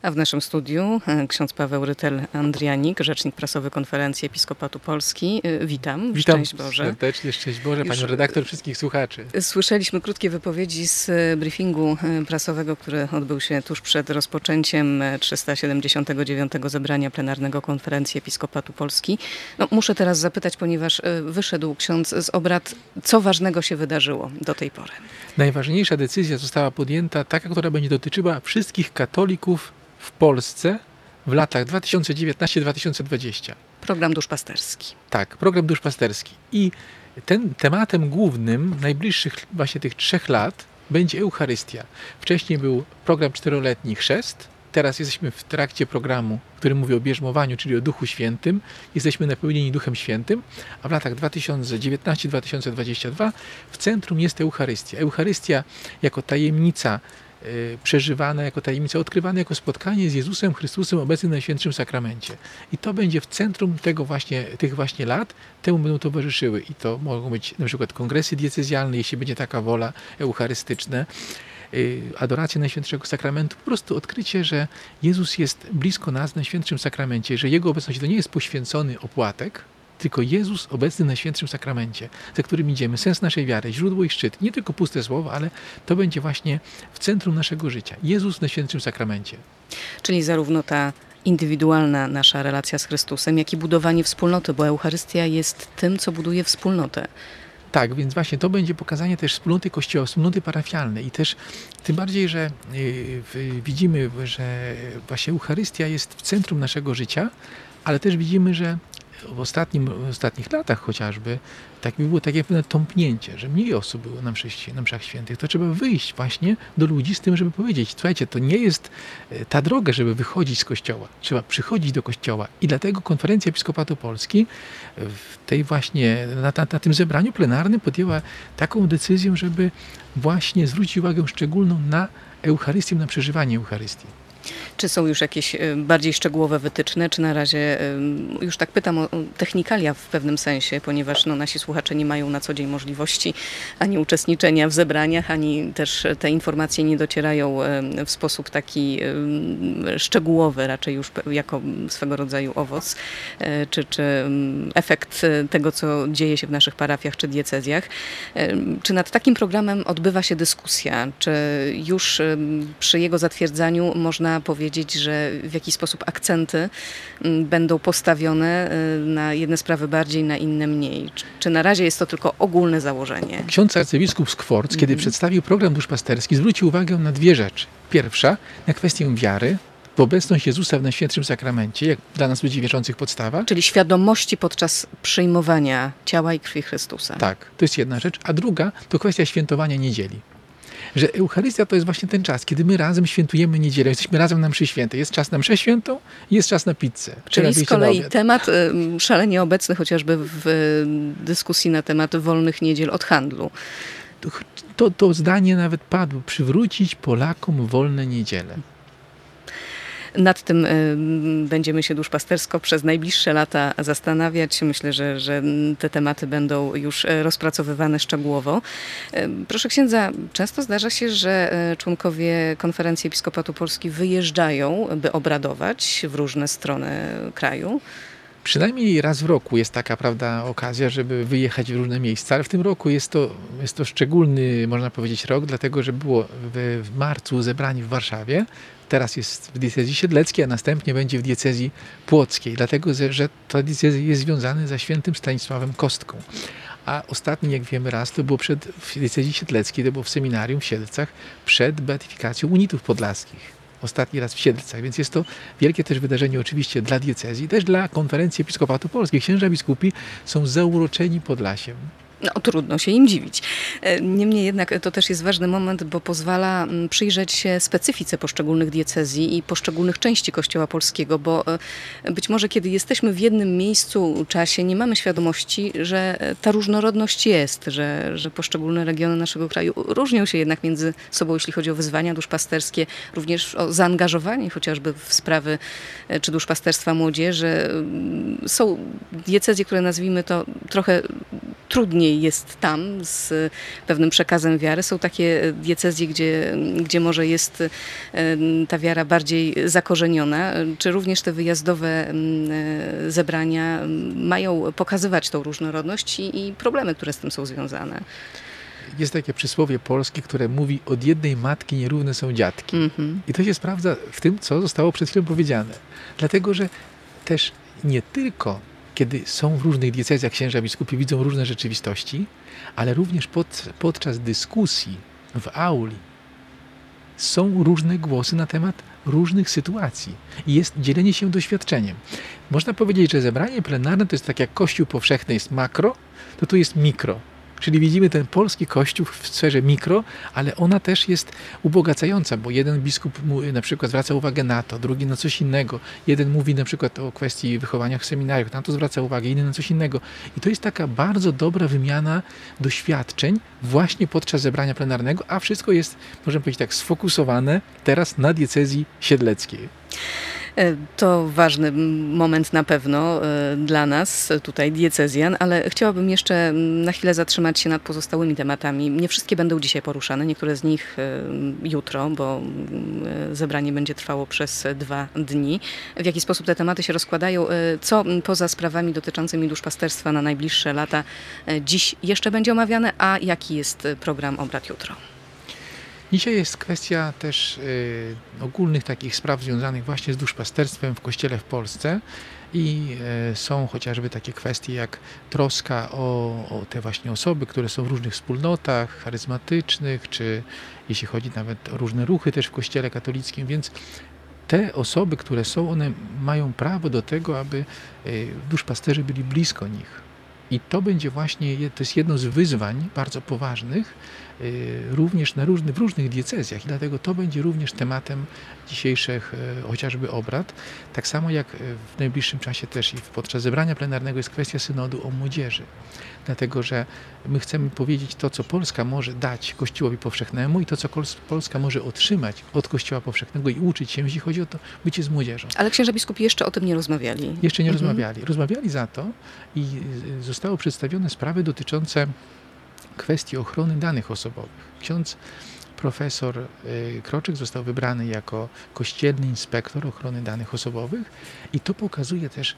A w naszym studiu ksiądz Paweł Rytel-Andrianik, rzecznik prasowy Konferencji Episkopatu Polski. Witam. Witam Szczęść Boże. serdecznie, szczęść Boże, panią redaktor, wszystkich słuchaczy. Słyszeliśmy krótkie wypowiedzi z briefingu prasowego, który odbył się tuż przed rozpoczęciem 379. zebrania plenarnego Konferencji Episkopatu Polski. Muszę teraz zapytać, ponieważ wyszedł ksiądz z obrad, co ważnego się wydarzyło do tej pory? Najważniejsza decyzja została podjęta, taka, która będzie dotyczyła wszystkich katolików w Polsce w latach 2019-2020. Program duszpasterski. Tak, program duszpasterski. I tematem głównym najbliższych właśnie tych 3 lat będzie Eucharystia. Wcześniej był program 4-letni chrzest. Teraz jesteśmy w trakcie programu, który mówi o bierzmowaniu, czyli o Duchu Świętym. Jesteśmy napełnieni Duchem Świętym, a w latach 2019-2022 w centrum jest Eucharystia. Eucharystia jako tajemnica przeżywana, jako tajemnica odkrywana, jako spotkanie z Jezusem Chrystusem obecnym w Najświętszym Sakramencie. I to będzie w centrum tych właśnie lat, temu będą towarzyszyły. I to mogą być na przykład kongresy diecezjalne, jeśli będzie taka wola, eucharystyczne, adorację Najświętszego Sakramentu, po prostu odkrycie, że Jezus jest blisko nas w Najświętszym Sakramencie, że Jego obecność to nie jest poświęcony opłatek, tylko Jezus obecny w Najświętszym Sakramencie, za którym idziemy, sens naszej wiary, źródło i szczyt. Nie tylko puste słowa, ale to będzie właśnie w centrum naszego życia. Jezus w Najświętszym Sakramencie. Czyli zarówno ta indywidualna nasza relacja z Chrystusem, jak i budowanie wspólnoty, bo Eucharystia jest tym, co buduje wspólnotę. Tak, więc właśnie to będzie pokazanie też wspólnoty Kościoła, wspólnoty parafialnej i też tym bardziej, że widzimy, że właśnie Eucharystia jest w centrum naszego życia, ale też widzimy, że w ostatnich latach chociażby było takie pewne tąpnięcie, że mniej osób było na mszach świętych. To trzeba wyjść właśnie do ludzi z tym, żeby powiedzieć, słuchajcie, to nie jest ta droga, żeby wychodzić z Kościoła. Trzeba przychodzić do Kościoła. I dlatego Konferencja Episkopatu Polski w tej właśnie, na tym zebraniu plenarnym podjęła taką decyzję, żeby właśnie zwrócić uwagę szczególną na Eucharystię, na przeżywanie Eucharystii. Czy są już jakieś bardziej szczegółowe wytyczne, czy na razie, już tak pytam o technikalia w pewnym sensie, ponieważ nasi słuchacze nie mają na co dzień możliwości ani uczestniczenia w zebraniach, ani też te informacje nie docierają w sposób taki szczegółowy, raczej już jako swego rodzaju owoc, czy efekt tego, co dzieje się w naszych parafiach czy diecezjach. Czy nad takim programem odbywa się dyskusja? Czy już przy jego zatwierdzaniu można powiedzieć, że w jakiś sposób akcenty będą postawione na jedne sprawy bardziej, na inne mniej? Czy na razie jest to tylko ogólne założenie? Ksiądz arcybiskup Skworc, kiedy przedstawił program duszpasterski, zwrócił uwagę na 2 rzeczy. Pierwsza, na kwestię wiary, w obecność Jezusa w Najświętszym Sakramencie, jak dla nas ludzi wierzących podstawa. Czyli świadomości podczas przyjmowania ciała i krwi Chrystusa. Tak, to jest jedna rzecz. A druga to kwestia świętowania niedzieli. Że Eucharystia to jest właśnie ten czas, kiedy my razem świętujemy niedzielę, jesteśmy razem na mszy świętej. Jest czas na mszę świętą i jest czas na pizzę. Czyli z kolei temat szalenie obecny chociażby w dyskusji na temat wolnych niedziel od handlu. To zdanie nawet padło. Przywrócić Polakom wolne niedziele. Nad tym będziemy się duszpastersko przez najbliższe lata zastanawiać. Myślę, że te tematy będą już rozpracowywane szczegółowo. Proszę księdza, często zdarza się, że członkowie Konferencji Episkopatu Polski wyjeżdżają, by obradować w różne strony kraju. Przynajmniej raz w roku jest taka, prawda, okazja, żeby wyjechać w różne miejsca, ale w tym roku jest to szczególny, można powiedzieć, rok, dlatego że było w marcu zebranie w Warszawie. Teraz jest w diecezji siedleckiej, a następnie będzie w diecezji płockiej, dlatego że ta diecezja jest związana ze świętym Stanisławem Kostką. A ostatni, jak wiemy, raz to było w diecezji siedleckiej, to było w seminarium w Siedlcach przed beatyfikacją unitów podlaskich. Ostatni raz w Siedlcach, więc jest to wielkie też wydarzenie oczywiście dla diecezji, też dla Konferencji Episkopatu Polskiej. Księża biskupi są zauroczeni Podlasiem. Trudno się im dziwić. Niemniej jednak to też jest ważny moment, bo pozwala przyjrzeć się specyfice poszczególnych diecezji i poszczególnych części Kościoła polskiego, bo być może kiedy jesteśmy w jednym miejscu, czasie, nie mamy świadomości, że ta różnorodność jest, że poszczególne regiony naszego kraju różnią się jednak między sobą, jeśli chodzi o wyzwania duszpasterskie, również o zaangażowanie chociażby w sprawy czy duszpasterstwa młodzieży. Są diecezje, które nazwijmy to trochę trudniej trudniej jest tam z pewnym przekazem wiary. Są takie diecezje, gdzie może jest ta wiara bardziej zakorzeniona. Czy również te wyjazdowe zebrania mają pokazywać tą różnorodność i problemy, które z tym są związane? Jest takie przysłowie polskie, które mówi: od jednej matki nierówne są dziatki. I to się sprawdza w tym, co zostało przed chwilą powiedziane. Dlatego, że też nie tylko kiedy są w różnych diecezjach księża biskupi widzą różne rzeczywistości, ale również podczas dyskusji w auli są różne głosy na temat różnych sytuacji i jest dzielenie się doświadczeniem. Można powiedzieć, że zebranie plenarne to jest tak jak Kościół powszechny jest makro, to tu jest mikro. Czyli widzimy ten polski Kościół w sferze mikro, ale ona też jest ubogacająca, bo jeden biskup na przykład zwraca uwagę na to, drugi na coś innego. Jeden mówi na przykład o kwestii wychowania w seminariach, na to zwraca uwagę, inny na coś innego. I to jest taka bardzo dobra wymiana doświadczeń właśnie podczas zebrania plenarnego, a wszystko jest, możemy powiedzieć tak, sfokusowane teraz na diecezji siedleckiej. To ważny moment na pewno dla nas, tutaj diecezjan, ale chciałabym jeszcze na chwilę zatrzymać się nad pozostałymi tematami. Nie wszystkie będą dzisiaj poruszane, niektóre z nich jutro, bo zebranie będzie trwało przez 2 dni. W jaki sposób te tematy się rozkładają? Co poza sprawami dotyczącymi duszpasterstwa na najbliższe lata dziś jeszcze będzie omawiane, a jaki jest program obrad jutro? Dzisiaj jest kwestia też ogólnych takich spraw związanych właśnie z duszpasterstwem w Kościele w Polsce i są chociażby takie kwestie jak troska o te właśnie osoby, które są w różnych wspólnotach charyzmatycznych, czy jeśli chodzi nawet o różne ruchy też w Kościele katolickim, więc te osoby, które są, one mają prawo do tego, aby duszpasterze byli blisko nich. I to będzie właśnie, to jest jedno z wyzwań bardzo poważnych, również w różnych diecezjach i dlatego to będzie również tematem dzisiejszych chociażby obrad. Tak samo jak w najbliższym czasie też i podczas zebrania plenarnego jest kwestia synodu o młodzieży. Dlatego, że my chcemy powiedzieć to, co Polska może dać Kościołowi powszechnemu i to, co Polska może otrzymać od Kościoła powszechnego i uczyć się, jeśli chodzi o to bycie z młodzieżą. Ale księża biskupi jeszcze o tym nie rozmawiali. Jeszcze nie rozmawiali. Rozmawiali za to i zostały przedstawione sprawy dotyczące kwestii ochrony danych osobowych. Ksiądz profesor Kroczek został wybrany jako kościelny inspektor ochrony danych osobowych i to pokazuje też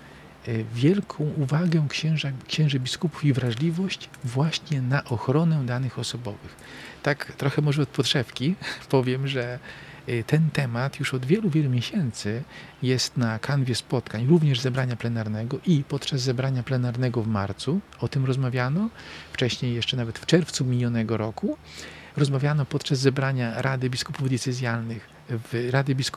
wielką uwagę księży biskupów i wrażliwość właśnie na ochronę danych osobowych. Tak trochę może od podszewki powiem, że ten temat już od wielu, wielu miesięcy jest na kanwie spotkań, również zebrania plenarnego i podczas zebrania plenarnego w marcu o tym rozmawiano, wcześniej jeszcze nawet w czerwcu minionego roku. Rozmawiano podczas zebrania Rady Biskupów Diecezjalnych w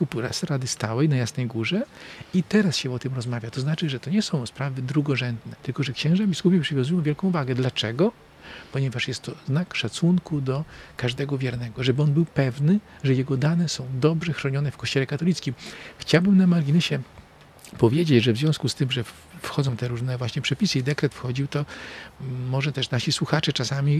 Rady Stałej na Jasnej Górze i teraz się o tym rozmawia. To znaczy, że to nie są sprawy drugorzędne, tylko że księża biskupi przywiązują wielką wagę. Dlaczego? Ponieważ jest to znak szacunku do każdego wiernego, żeby on był pewny, że jego dane są dobrze chronione w Kościele katolickim. Chciałbym na marginesie powiedzieć, że w związku z tym, że wchodzą te różne właśnie przepisy i dekret wchodził, to może też nasi słuchacze czasami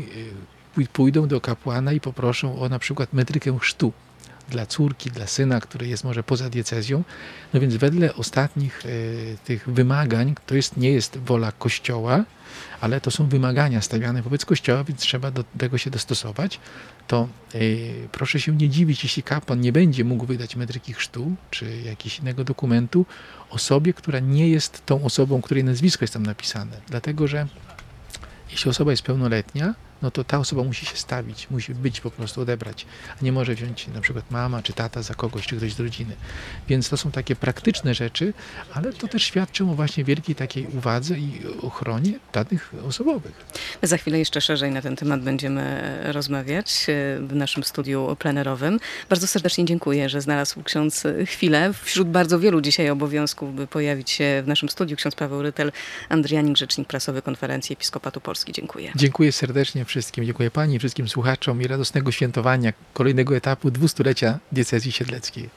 pójdą do kapłana i poproszą o na przykład metrykę chrztu dla córki, dla syna, który jest może poza diecezją. No więc wedle ostatnich tych wymagań, to nie jest wola Kościoła, ale to są wymagania stawiane wobec Kościoła, więc trzeba do tego się dostosować. To proszę się nie dziwić, jeśli kapłan nie będzie mógł wydać metryki chrztu, czy jakiegoś innego dokumentu osobie, która nie jest tą osobą, której nazwisko jest tam napisane. Dlatego, że jeśli osoba jest pełnoletnia, no to ta osoba musi się stawić, musi być po prostu odebrać, a nie może wziąć na przykład mama czy tata za kogoś, czy ktoś z rodziny. Więc to są takie praktyczne rzeczy, ale to też świadczą o właśnie wielkiej takiej uwadze i ochronie danych osobowych. Za chwilę jeszcze szerzej na ten temat będziemy rozmawiać w naszym studiu plenerowym. Bardzo serdecznie dziękuję, że znalazł ksiądz chwilę wśród bardzo wielu dzisiaj obowiązków, by pojawić się w naszym studiu. Ksiądz Paweł Rytel, Andrianik, rzecznik prasowy Konferencji Episkopatu Polski. Dziękuję. Dziękuję serdecznie wszystkim. Dziękuję Pani i wszystkim słuchaczom i radosnego świętowania kolejnego etapu 200-lecia diecezji siedleckiej.